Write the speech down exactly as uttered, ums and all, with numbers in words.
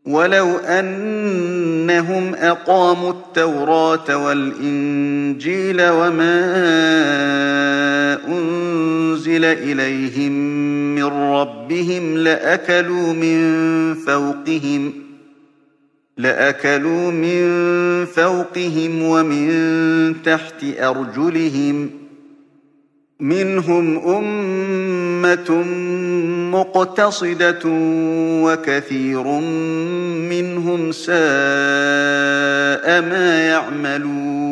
وَلَوْ أَنَّهُمْ أَقَامُوا التَّوْرَاةَ وَالْإِنجِيلَ وَمَا أُنزِلَ إِلَيْهِم مِّن رَّبِّهِمْ لَأَكَلُوا مِن فَوْقِهِمْ لَأَكَلُوا مِن فَوْقِهِمْ وَمِن تَحْتِ أَرْجُلِهِم ۚ مِّنْهُمْ أُمَّةٌ مُّقْتَصِدَةٌ وَكَثِيرٌ مِّنْهُمْ سَاءَ مَا يَعْمَلُونَ